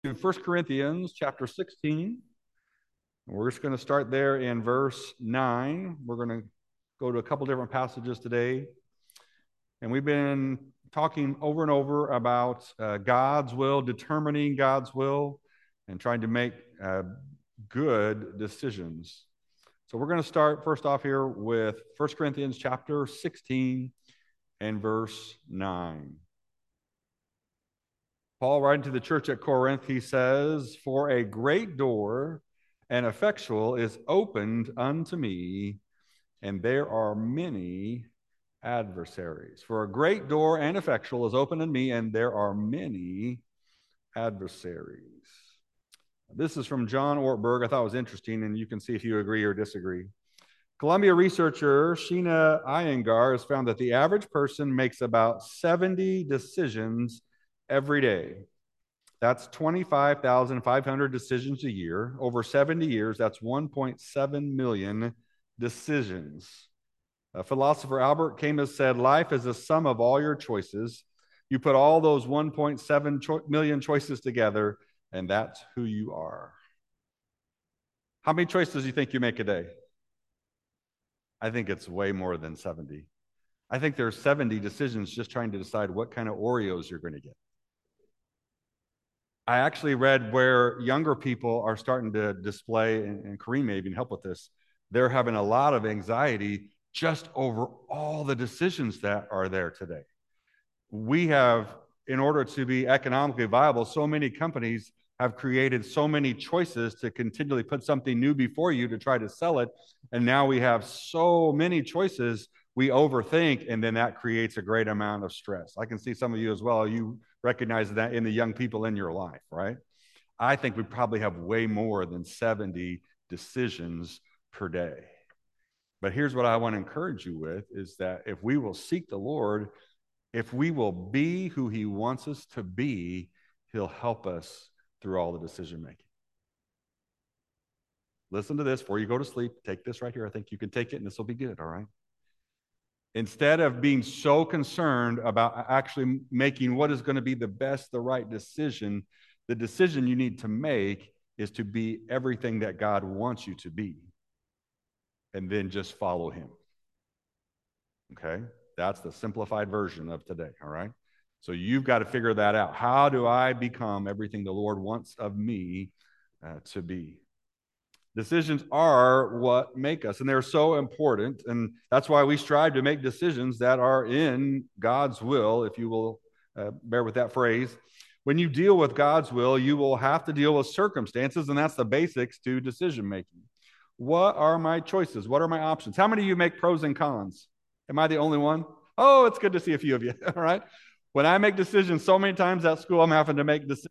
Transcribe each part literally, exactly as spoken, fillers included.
to First Corinthians chapter sixteen. We're just going to start there in verse nine. We're going to go to a couple different passages today. And we've been talking over and over about uh, God's will, determining God's will, and trying to make uh, good decisions. So we're going to start first off here with First Corinthians chapter sixteen and verse nine. Paul, writing to the church at Corinth, he says, "For a great door and effectual is opened unto me, and there are many adversaries." For a great door and effectual is opened unto me, and there are many adversaries. This is from John Ortberg. I thought it was interesting, and you can see if you agree or disagree. Columbia researcher Sheena Iyengar has found that the average person makes about seventy decisions every day. That's twenty-five thousand five hundred decisions a year. Over seventy years, that's one point seven million decisions. Uh, philosopher Albert Camus said, "Life is a sum of all your choices. You put all those one point seven cho- million choices together, and that's who you are." How many choices do you think you make a day? I think it's way more than seventy. I think there are seventy decisions just trying to decide what kind of Oreos you're going to get. I actually read where younger people are starting to display, and, and Kareem may even help with this, they're having a lot of anxiety just over all the decisions that are there today. We have, in order to be economically viable, so many companies have created so many choices to continually put something new before you to try to sell it. And now we have so many choices, we overthink, and then that creates a great amount of stress. I can see some of you as well. You recognize that in the young people in your life, right? I think we probably have way more than seventy decisions per day. But here's what I want to encourage you with is that if we will seek the Lord, if we will be who he wants us to be, he'll help us through all the decision making. Listen to this before you go to sleep. Take this right here. I think you can take it and this will be good, all right? Instead of being so concerned about actually making what is going to be the best, the right decision, the decision you need to make is to be everything that God wants you to be, and then just follow him. Okay? That's the simplified version of today, all right? So you've got to figure that out. How do I become everything the Lord wants of me uh, to be? Decisions are what make us, and they're so important, and that's why we strive to make decisions that are in God's will, if you will uh, bear with that phrase. When you deal with God's will, you will have to deal with circumstances, and that's the basics to decision making. What are my choices? What are my options? How many of you make pros and cons? Am I the only one? Oh, it's good to see a few of you, all right? When I make decisions so many times at school, I'm having to make decisions.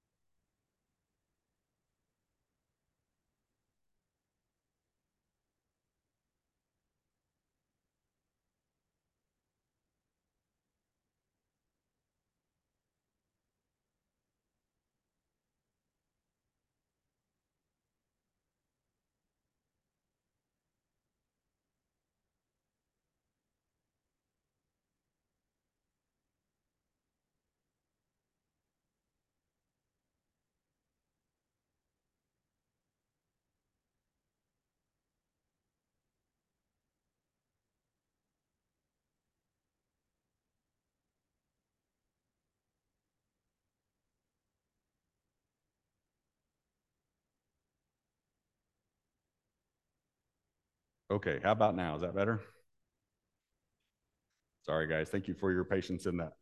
Okay, how about now? Is that better? Sorry, guys. Thank you for your patience in that.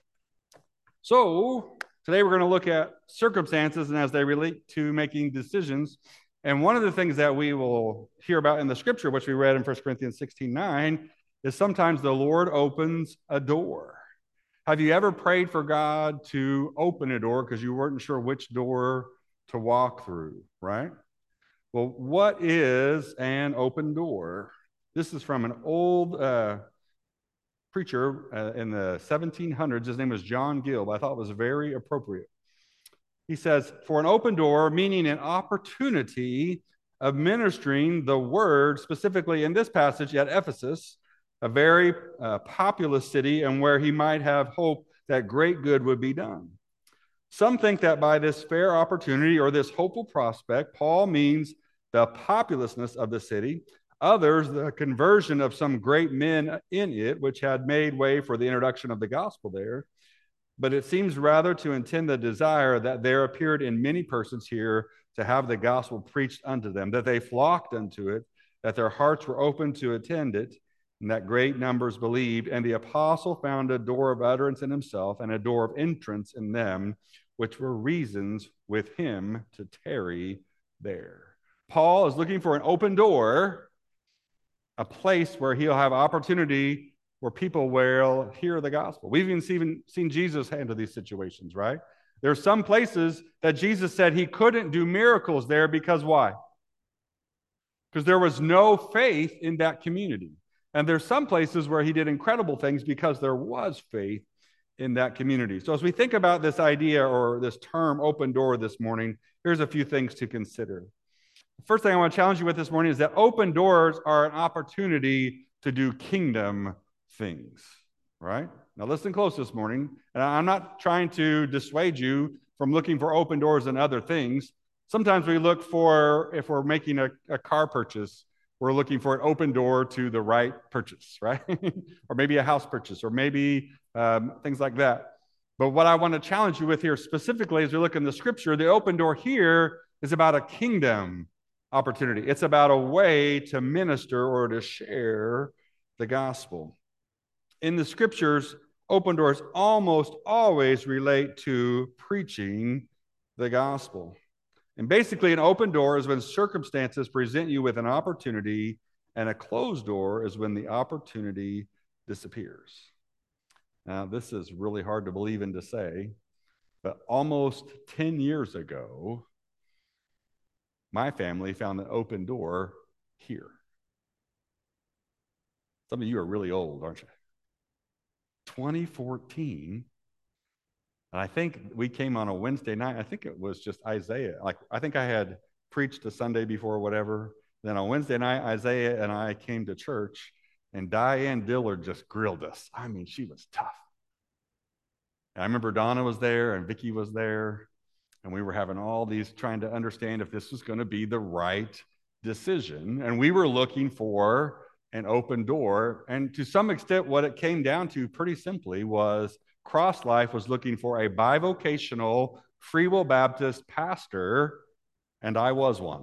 So, today we're going to look at circumstances and as they relate to making decisions. And one of the things that we will hear about in the scripture, which we read in First Corinthians sixteen nine, is sometimes the Lord opens a door. Have you ever prayed for God to open a door because you weren't sure which door to walk through, right? Well, what is an open door? This is from an old uh, preacher uh, in the seventeen hundreds. His name was John Gill, but I thought it was very appropriate. He says, "For an open door, meaning an opportunity of ministering the word," specifically in this passage at Ephesus, a very uh, populous city and where he might have hoped that great good would be done. Some think that by this fair opportunity or this hopeful prospect, Paul means the populousness of the city. Others, the conversion of some great men in it, which had made way for the introduction of the gospel there. But it seems rather to intend the desire that there appeared in many persons here to have the gospel preached unto them, that they flocked unto it, that their hearts were open to attend it, and that great numbers believed. And the apostle found a door of utterance in himself and a door of entrance in them, which were reasons with him to tarry there. Paul is looking for an open door, a place where he'll have opportunity where people will hear the gospel. We've even seen, seen Jesus handle these situations, right? There are some places that Jesus said he couldn't do miracles there because why? Because there was no faith in that community. And there's some places where he did incredible things because there was faith in that community. So as we think about this idea or this term open door this morning, here's a few things to consider. The first thing I want to challenge you with this morning is that open doors are an opportunity to do kingdom things, right? Now listen close this morning, and I'm not trying to dissuade you from looking for open doors and other things. Sometimes we look for, if we're making a, a car purchase, we're looking for an open door to the right purchase, right? Or maybe a house purchase, or maybe um, things like that. But what I want to challenge you with here specifically as we look in the scripture, the open door here is about a kingdom opportunity. It's about a way to minister or to share the gospel. In the scriptures, open doors almost always relate to preaching the gospel. And basically, an open door is when circumstances present you with an opportunity, and a closed door is when the opportunity disappears. Now, this is really hard to believe and to say, but almost ten years ago, my family found an open door here. Some of you are really old, aren't you? twenty fourteen, and I think we came on a Wednesday night. I think it was just Isaiah. Like, I think I had preached a Sunday before or whatever. Then on Wednesday night, Isaiah and I came to church, and Diane Dillard just grilled us. I mean, she was tough. And I remember Donna was there and Vicki was there, and we were having all these, trying to understand if this was going to be the right decision. And we were looking for an open door. And to some extent, what it came down to pretty simply was Cross Life was looking for a bivocational Free Will Baptist pastor, and I was one.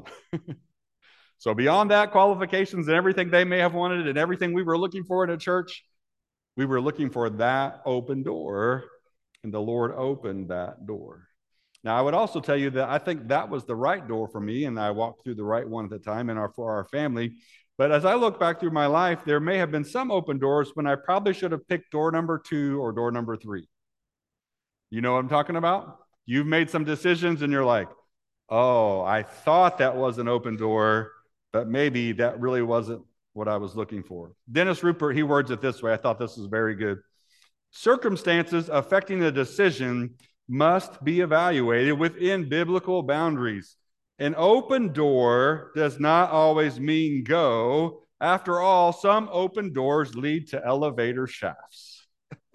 So beyond that, qualifications and everything they may have wanted and everything we were looking for in a church, we were looking for that open door, and the Lord opened that door. Now, I would also tell you that I think that was the right door for me, and I walked through the right one at the time and our, for our family. But as I look back through my life, there may have been some open doors when I probably should have picked door number two or door number three. You know what I'm talking about? You've made some decisions and you're like, oh, I thought that was an open door, but maybe that really wasn't what I was looking for. Dennis Rupert, he words it this way. I thought this was very good. Circumstances affecting the decision must be evaluated within biblical boundaries. An open door does not always mean go. After all, some open doors lead to elevator shafts.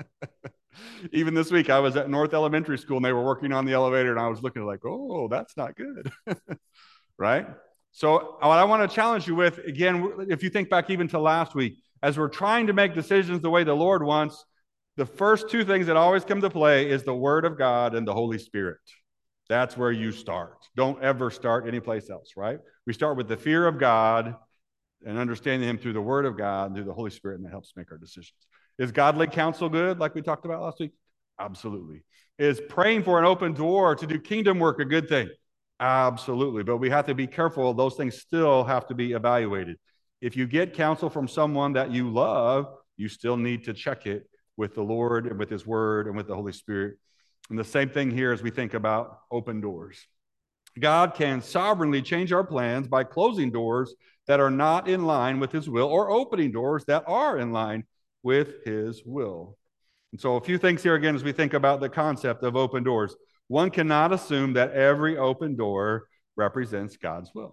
Even this week, I was at North Elementary School, and they were working on the elevator, and I was looking like, oh, that's not good. Right? So what I want to challenge you with, again, if you think back even to last week, as we're trying to make decisions the way the Lord wants, the first two things that always come to play is the Word of God and the Holy Spirit. That's where you start. Don't ever start anyplace else, right? We start with the fear of God and understanding Him through the Word of God and through the Holy Spirit, and that helps make our decisions. Is godly counsel good, like we talked about last week? Absolutely. Is praying for an open door to do kingdom work a good thing? Absolutely. But we have to be careful. Those things still have to be evaluated. If you get counsel from someone that you love, you still need to check it with the Lord and with His Word and with the Holy Spirit. And the same thing here as we think about open doors. God can sovereignly change our plans by closing doors that are not in line with His will or opening doors that are in line with His will. And so a few things here again as we think about the concept of open doors. One cannot assume that every open door represents God's will.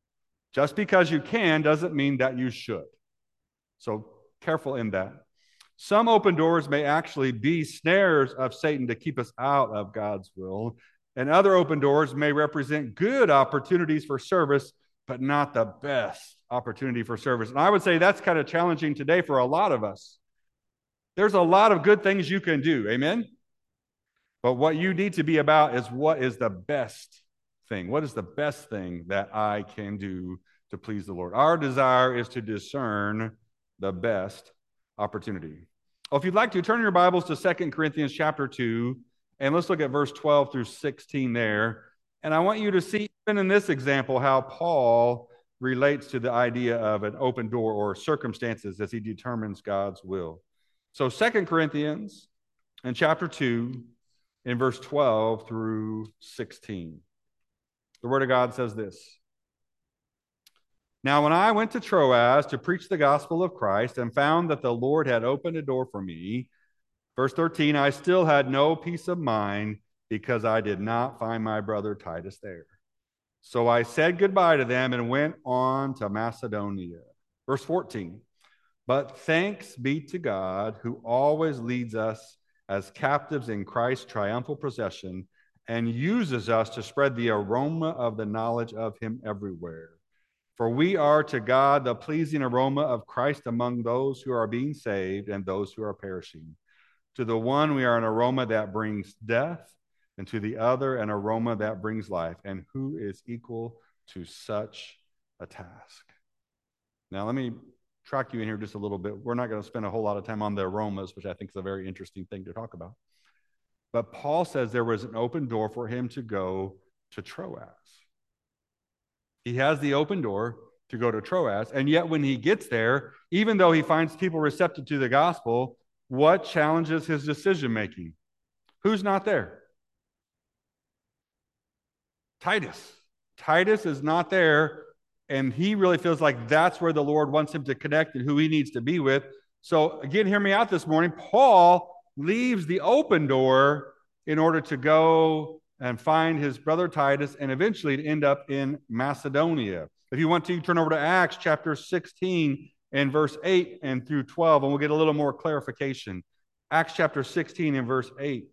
Just because you can doesn't mean that you should. So careful in that. Some open doors may actually be snares of Satan to keep us out of God's will, and other open doors may represent good opportunities for service, but not the best opportunity for service. And I would say that's kind of challenging today for a lot of us. There's a lot of good things you can do, amen? But what you need to be about is what is the best thing? What is the best thing that I can do to please the Lord? Our desire is to discern the best opportunity. Well, if you'd like to, turn your Bibles to Second Corinthians chapter two, and let's look at verse twelve through sixteen there. And I want you to see, even in this example, how Paul relates to the idea of an open door or circumstances as he determines God's will. So Second Corinthians in chapter two, in verse twelve through sixteen. The Word of God says this. Now, when I went to Troas to preach the gospel of Christ and found that the Lord had opened a door for me, verse thirteen, I still had no peace of mind because I did not find my brother Titus there. So I said goodbye to them and went on to Macedonia. Verse fourteen, but thanks be to God who always leads us as captives in Christ's triumphal procession and uses us to spread the aroma of the knowledge of him everywhere. For we are to God the pleasing aroma of Christ among those who are being saved and those who are perishing. To the one we are an aroma that brings death, and to the other an aroma that brings life. And who is equal to such a task? Now let me track you in here just a little bit. We're not going to spend a whole lot of time on the aromas, which I think is a very interesting thing to talk about. But Paul says there was an open door for him to go to Troas. He has the open door to go to Troas, and yet when he gets there, even though he finds people receptive to the gospel, what challenges his decision-making? Who's not there? Titus. Titus is not there, and he really feels like that's where the Lord wants him to connect and who he needs to be with. So again, hear me out this morning. Paul leaves the open door in order to go and find his brother Titus and eventually to end up in Macedonia. If you want to, turn over to Acts chapter sixteen and verse eight and through twelve, and we'll get a little more clarification. Acts chapter sixteen and verse eight.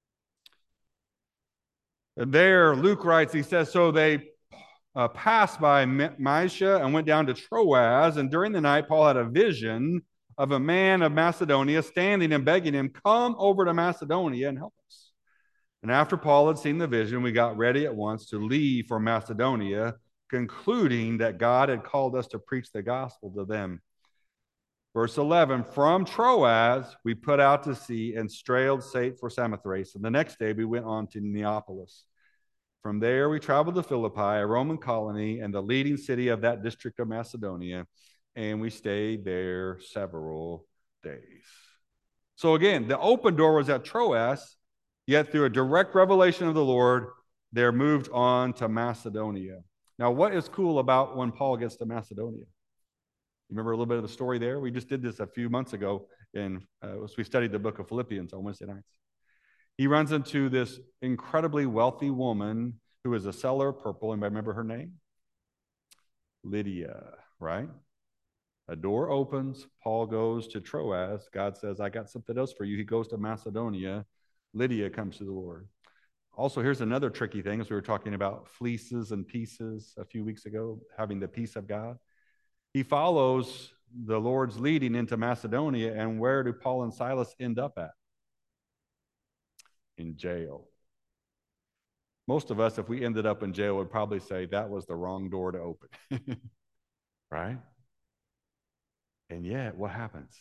And there, Luke writes, he says, so they uh, passed by Mysia and went down to Troas, and during the night Paul had a vision of a man of Macedonia standing and begging him, come over to Macedonia and help us. And after Paul had seen the vision, we got ready at once to leave for Macedonia, concluding that God had called us to preach the gospel to them. Verse eleven, from Troas, we put out to sea and sailed safe for Samothrace. And the next day we went on to Neapolis. From there we traveled to Philippi, a Roman colony and the leading city of that district of Macedonia. And we stayed there several days. So again, the open door was at Troas. Yet through a direct revelation of the Lord, they're moved on to Macedonia. Now, what is cool about when Paul gets to Macedonia? You remember a little bit of the story there? We just did this a few months ago, and uh, we studied the book of Philippians on Wednesday nights. He runs into this incredibly wealthy woman who is a seller of purple. Anybody remember her name? Lydia, right? A door opens. Paul goes to Troas. God says, I got something else for you. He goes to Macedonia. Lydia comes to the Lord. Also, here's another tricky thing, as we were talking about fleeces and pieces a few weeks ago, having the peace of God. He follows the Lord's leading into Macedonia, and where do Paul and Silas end up at? In jail. Most of us, if we ended up in jail, would probably say that was the wrong door to open. Right? And yet, what happens?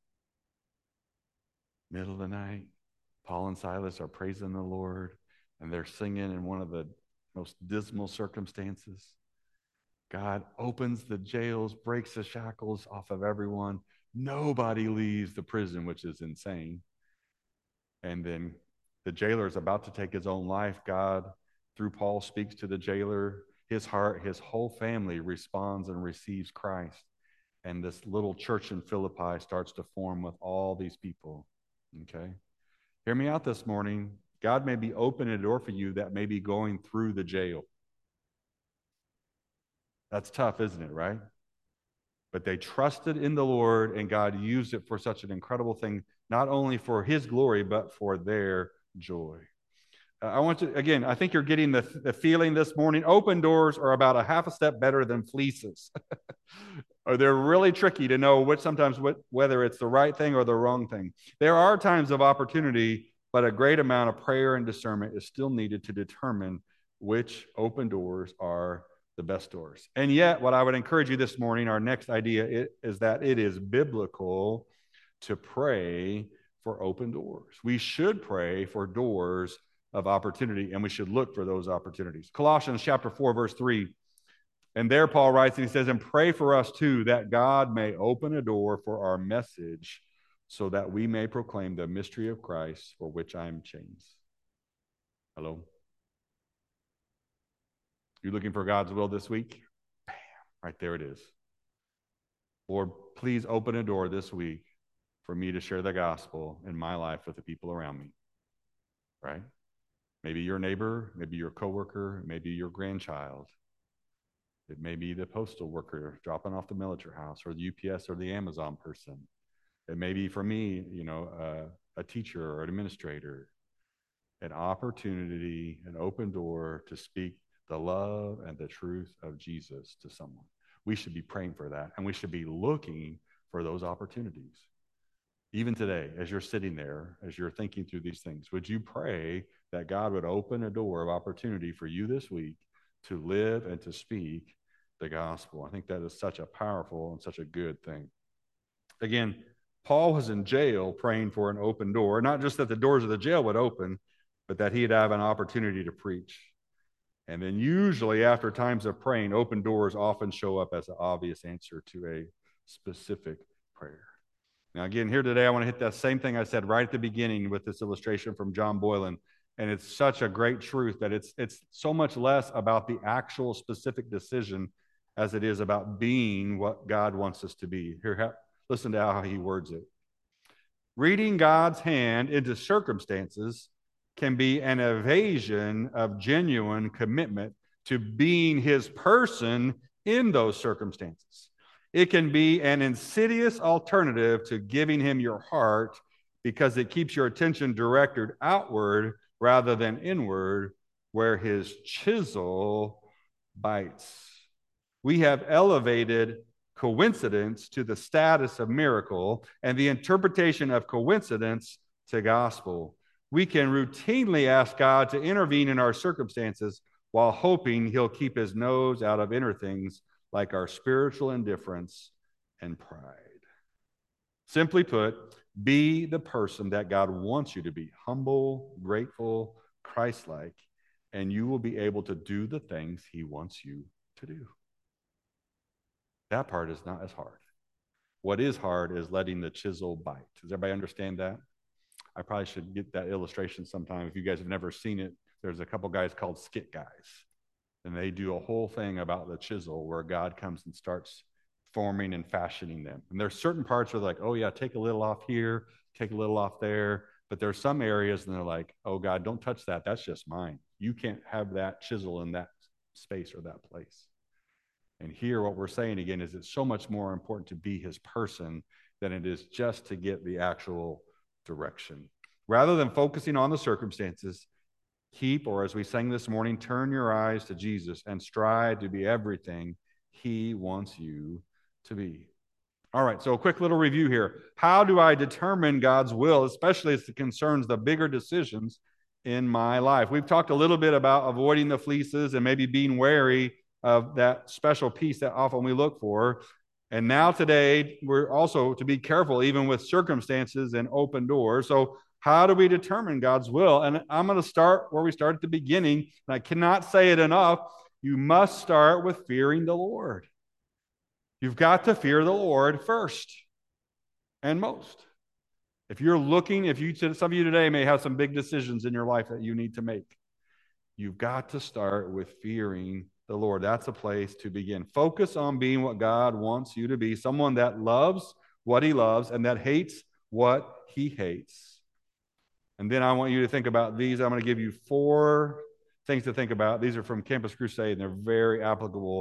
Middle of the night, Paul and Silas are praising the Lord, and they're singing in one of the most dismal circumstances. God opens the jails, breaks the shackles off of everyone. Nobody leaves the prison, which is insane. And then the jailer is about to take his own life. God, through Paul, speaks to the jailer. His heart, his whole family responds and receives Christ. And this little church in Philippi starts to form with all these people. Okay? Hear me out this morning. God may be opening a door for you that may be going through the jail. That's tough, isn't it, right? But they trusted in the Lord, and God used it for such an incredible thing, not only for his glory, but for their joy. Uh, I want to, again, I think you're getting the, the feeling this morning. Open doors are about a half a step better than fleeces. Or they're really tricky to know which sometimes what, whether it's the right thing or the wrong thing. There are times of opportunity, but a great amount of prayer and discernment is still needed to determine which open doors are the best doors. And yet, what I would encourage you this morning, our next idea is that it is biblical to pray for open doors. We should pray for doors of opportunity, and we should look for those opportunities. Colossians chapter four, verse three. And there Paul writes, and he says, and pray for us too, that God may open a door for our message so that we may proclaim the mystery of Christ for which I am chained. Hello? You looking for God's will this week? Bam, right there it is. Lord, please open a door this week for me to share the gospel in my life with the people around me. Right? Maybe your neighbor, maybe your coworker, maybe your grandchild. It may be the postal worker dropping off the military house, or the U P S or the Amazon person. It may be for me, you know, uh, a teacher or an administrator. An opportunity, an open door to speak the love and the truth of Jesus to someone. We should be praying for that, and we should be looking for those opportunities. Even today, as you're sitting there, as you're thinking through these things, would you pray that God would open a door of opportunity for you this week to live and to speak the gospel? I think that is such a powerful and such a good thing. Again, Paul was in jail praying for an open door, not just that the doors of the jail would open, but that he'd have an opportunity to preach. And then usually after times of praying, open doors often show up as an obvious answer to a specific prayer. Now, again, here today, I want to hit that same thing I said right at the beginning with this illustration from John Boylan. And it's such a great truth that it's it's so much less about the actual specific decision as it is about being what God wants us to be. Here, listen to how he words it. Reading God's hand into circumstances can be an evasion of genuine commitment to being his person in those circumstances. It can be an insidious alternative to giving him your heart because it keeps your attention directed outward rather than inward, where his chisel bites. We have elevated coincidence to the status of miracle and the interpretation of coincidence to gospel. We can routinely ask God to intervene in our circumstances while hoping he'll keep his nose out of inner things like our spiritual indifference and pride. Simply put, be the person that God wants you to be, humble, grateful, Christ-like, and you will be able to do the things he wants you to do. That part is not as hard. What is hard is letting the chisel bite. Does everybody understand that? I probably should get that illustration sometime. If you guys have never seen it, there's a couple guys called Skit Guys. And they do a whole thing about the chisel where God comes and starts forming and fashioning them. And there's certain parts where they're like, oh yeah, take a little off here, take a little off there. But there's some areas and they're like, oh God, don't touch that. That's just mine. You can't have that chisel in that space or that place. And here what we're saying again is it's so much more important to be his person than it is just to get the actual direction. Rather than focusing on the circumstances, keep, or as we sang this morning, turn your eyes to Jesus and strive to be everything he wants you to be. All right, so a quick little review here. How do I determine God's will, especially as it concerns the bigger decisions in my life? We've talked a little bit about avoiding the fleeces and maybe being wary of that special piece that often we look for. And now today, we're also to be careful even with circumstances and open doors. So how do we determine God's will? And I'm going to start where we start at the beginning. And I cannot say it enough. You must start with fearing the Lord. You've got to fear the Lord first and most. If you're looking, if you, some of you today may have some big decisions in your life that you need to make. You've got to start with fearing the Lord. That's a place to begin. Focus on being what God wants you to be, someone that loves what he loves and that hates what he hates. And then I want you to think about these. I'm going to give you four things to think about. These are from Campus Crusade, and they're very applicable.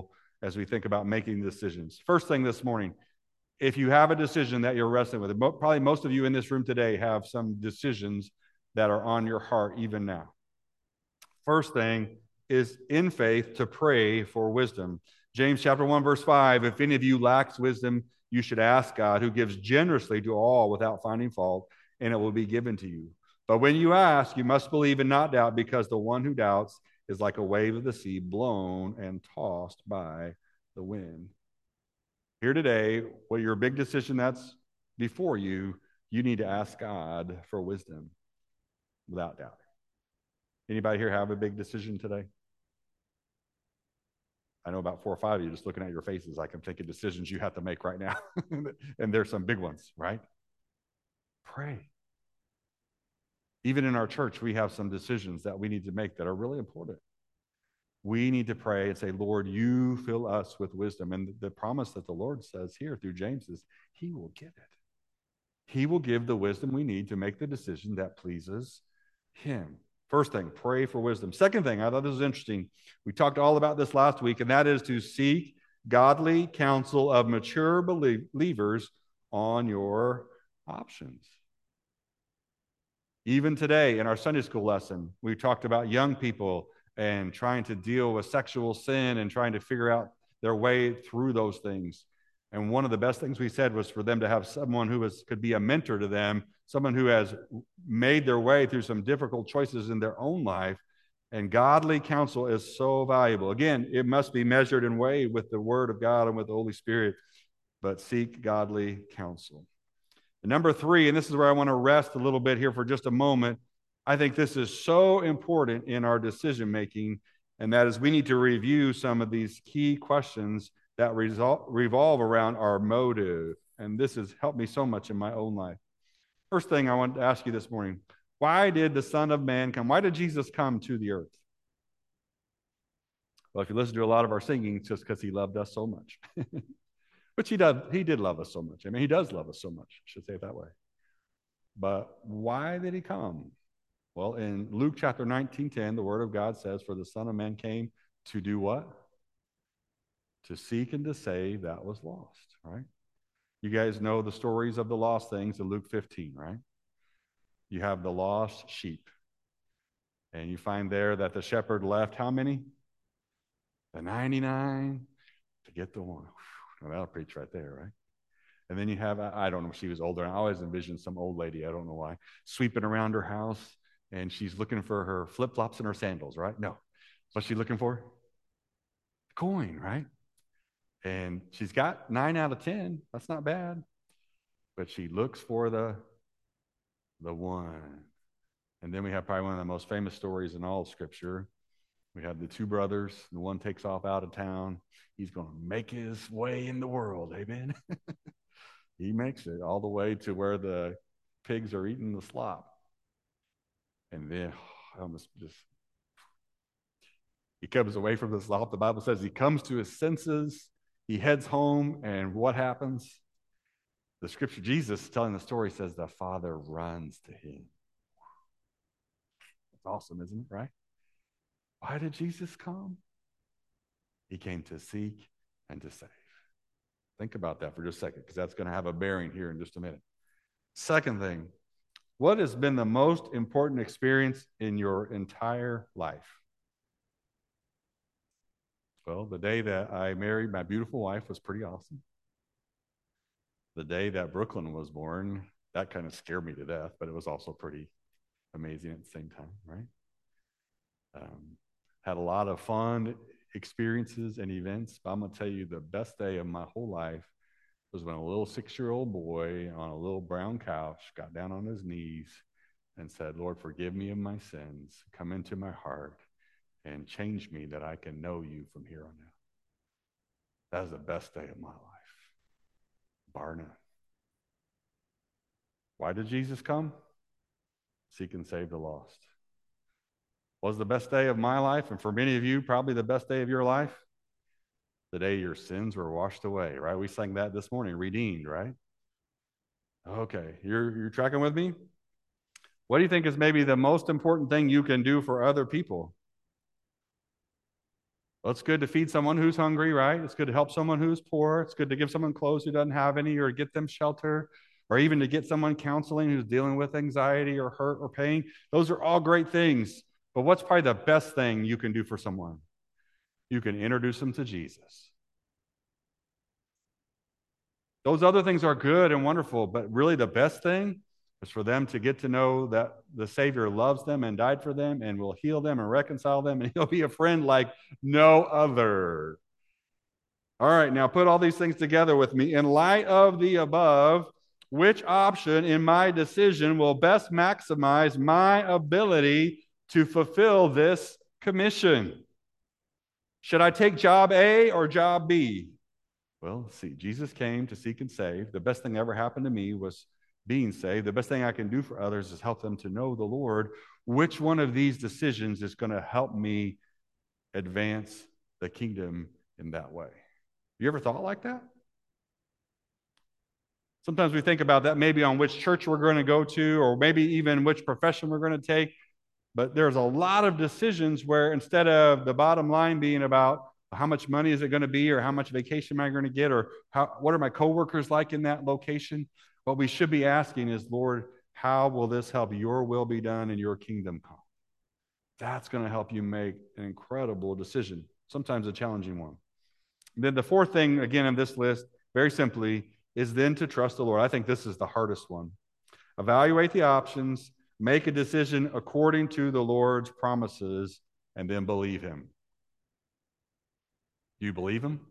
as we think about making decisions. First thing this morning, if you have a decision that you're wrestling with, probably most of you in this room today have some decisions that are on your heart even now. First thing is in faith to pray for wisdom. James chapter one, verse five, if any of you lacks wisdom, you should ask God, who gives generously to all without finding fault, and it will be given to you. But when you ask, you must believe and not doubt, because the one who doubts is like a wave of the sea, blown and tossed by the wind. Here today, what your big decision that's before you, you need to ask God for wisdom without doubt. Anybody here have a big decision today? I know about four or five of you just looking at your faces. I can think of decisions you have to make right now. And there's some big ones, right? Pray. Even in our church, we have some decisions that we need to make that are really important. We need to pray and say, Lord, you fill us with wisdom. And the promise that the Lord says here through James is he will give it. He will give the wisdom we need to make the decision that pleases him. First thing, pray for wisdom. Second thing, I thought this was interesting. We talked all about this last week, and that is to seek godly counsel of mature believers on your options. Even today in our Sunday school lesson, we talked about young people and trying to deal with sexual sin and trying to figure out their way through those things. And one of the best things we said was for them to have someone who was, could be a mentor to them, someone who has made their way through some difficult choices in their own life. And godly counsel is so valuable. Again, it must be measured and weighed with the Word of God and with the Holy Spirit, but seek godly counsel. And number three, and this is where I want to rest a little bit here for just a moment. I think this is so important in our decision making, and that is we need to review some of these key questions that resol- revolve around our motive. And this has helped me so much in my own life. First thing I want to ask you this morning, why did the Son of Man come? Why did Jesus come to the earth? Well, if you listen to a lot of our singing, it's just because he loved us so much. Which he does, he did love us so much. I mean, he does love us so much, I should say it that way. But why did he come? Well, in Luke chapter nineteen ten, the word of God says, for the Son of Man came to do what? To seek and to save that was lost, right? You guys know the stories of the lost things in Luke fifteen, right? You have the lost sheep. And you find there that the shepherd left how many? The ninety-nine to get the one. Well, that'll preach right there, right? And then you have, I don't know if she was older. I always envisioned some old lady, I don't know why, sweeping around her house, and she's looking for her flip-flops and her sandals, right? No. What's she looking for? A coin, right? And she's got nine out of ten. That's not bad. But she looks for the, the one. And then we have probably one of the most famous stories in all of Scripture. We have the two brothers. The one takes off out of town. He's going to make his way in the world. Amen. He makes it all the way to where the pigs are eating the slop. And then, oh, I almost just, he comes away from the slop. The Bible says he comes to his senses. He heads home, and what happens? The scripture, Jesus telling the story, says the Father runs to him. That's awesome, isn't it, right? Why did Jesus come? He came to seek and to save. Think about that for just a second, because that's going to have a bearing here in just a minute. Second thing, what has been the most important experience in your entire life? Well, the day that I married my beautiful wife was pretty awesome. The day that Brooklyn was born, that kind of scared me to death, but it was also pretty amazing at the same time, right? Um, had a lot of fun experiences and events, but I'm going to tell you the best day of my whole life was when a little six-year-old boy on a little brown couch got down on his knees and said, Lord, forgive me of my sins, come into my heart, and change me that I can know you from here on out. That was the best day of my life, bar none. Why did Jesus come? Seek and save the lost. Was the best day of my life, and for many of you, probably the best day of your life? The day your sins were washed away, right? We sang that this morning, redeemed, right? Okay, you're, you're tracking with me? What do you think is maybe the most important thing you can do for other people? Well, it's good to feed someone who's hungry, right? It's good to help someone who's poor. It's good to give someone clothes who doesn't have any, or get them shelter, or even to get someone counseling who's dealing with anxiety or hurt or pain. Those are all great things. But what's probably the best thing you can do for someone? You can introduce them to Jesus. Those other things are good and wonderful, but really the best thing is for them to get to know that the Savior loves them and died for them and will heal them and reconcile them, and he'll be a friend like no other. All right, now put all these things together with me. In light of the above, which option in my decision will best maximize my ability to fulfill this commission? Should I take job A or job B? Well, let's see. Jesus came to seek and save. The best thing that ever happened to me was being saved. The best thing I can do for others is help them to know the Lord. Which one of these decisions is going to help me advance the kingdom in that way? You ever thought like that? Sometimes we think about that maybe on which church we're going to go to, or maybe even which profession we're going to take. But there's a lot of decisions where instead of the bottom line being about how much money is it going to be, or how much vacation am I going to get, or how, what are my coworkers like in that location, what we should be asking is, Lord, how will this help your will be done and your kingdom come? That's going to help you make an incredible decision, sometimes a challenging one. Then the fourth thing, again, in this list, very simply, is then to trust the Lord. I think this is the hardest one. Evaluate the options, make a decision according to the Lord's promises, and then believe him. Do you believe him?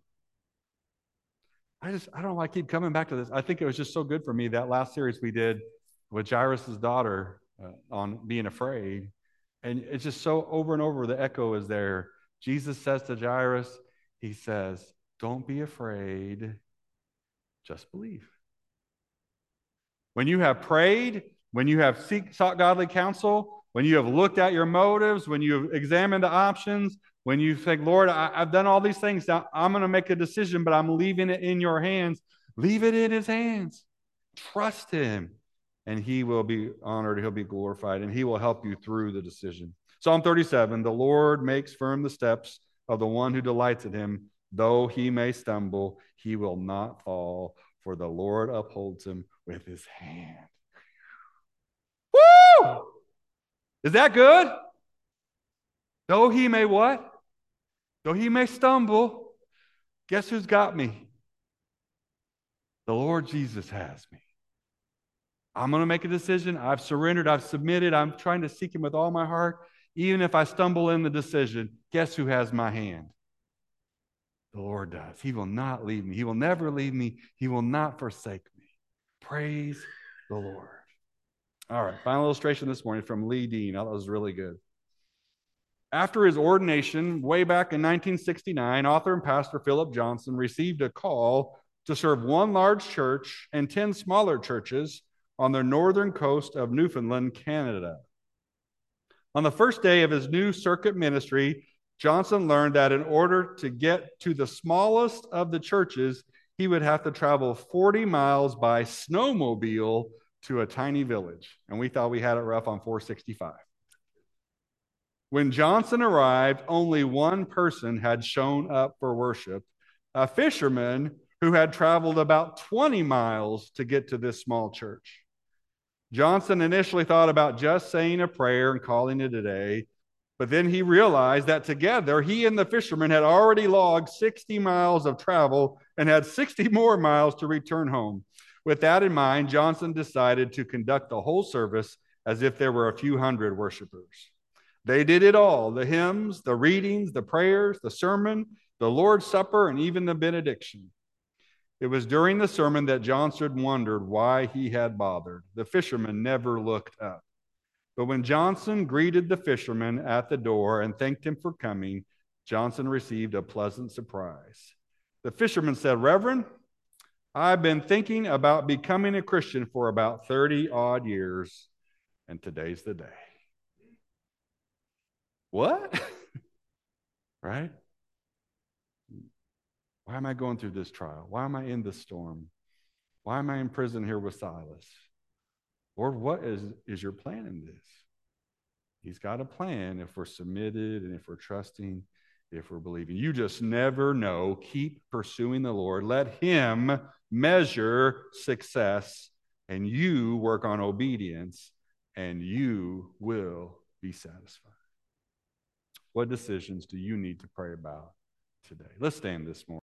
I just, I don't know, I keep coming back to this. I think it was just so good for me, that last series we did with Jairus' daughter uh, on being afraid. And it's just so over and over, the echo is there. Jesus says to Jairus, he says, don't be afraid, just believe. When you have prayed, when you have seek, sought godly counsel, when you have looked at your motives, when you have examined the options, when you think, Lord, I, I've done all these things, now I'm going to make a decision, but I'm leaving it in your hands. Leave it in his hands. Trust him, and he will be honored, he'll be glorified, and he will help you through the decision. Psalm thirty-seven, the Lord makes firm the steps of the one who delights in him. Though he may stumble, he will not fall, for the Lord upholds him with his hand. Woo! Is that good? Though he may what? Though he may stumble, guess who's got me? The Lord Jesus has me. I'm going to make a decision. I've surrendered. I've submitted. I'm trying to seek him with all my heart. Even if I stumble in the decision, guess who has my hand? The Lord does. He will not leave me. He will never leave me. He will not forsake me. Praise the Lord. All right, final illustration this morning from Lee Dean. That was really good. After his ordination, way back in nineteen sixty-nine, author and pastor Philip Johnson received a call to serve one large church and ten smaller churches on the northern coast of Newfoundland, Canada. On the first day of his new circuit ministry, Johnson learned that in order to get to the smallest of the churches, he would have to travel forty miles by snowmobile to a tiny village. And we thought we had it rough on four sixty-five. When Johnson arrived, only one person had shown up for worship, a fisherman who had traveled about twenty miles to get to this small church. Johnson initially thought about just saying a prayer and calling it a day, but then he realized that together he and the fisherman had already logged sixty miles of travel and had sixty more miles to return home. With that in mind, Johnson decided to conduct the whole service as if there were a few hundred worshipers. They did it all: the hymns, the readings, the prayers, the sermon, the Lord's Supper, and even the benediction. It was during the sermon that Johnson wondered why he had bothered. The fisherman never looked up. But when Johnson greeted the fisherman at the door and thanked him for coming, Johnson received a pleasant surprise. The fisherman said, "Reverend, I've been thinking about becoming a Christian for about thirty odd years, and today's the day." What? Right? Why am I going through this trial? Why am I in this storm? Why am I in prison here with Silas? Lord, what is, is your plan in this? He's got a plan if we're submitted and if we're trusting if we're believing. You just never know. Keep pursuing the Lord. Let him measure success, and you work on obedience, and you will be satisfied. What decisions do you need to pray about today? Let's stand this morning.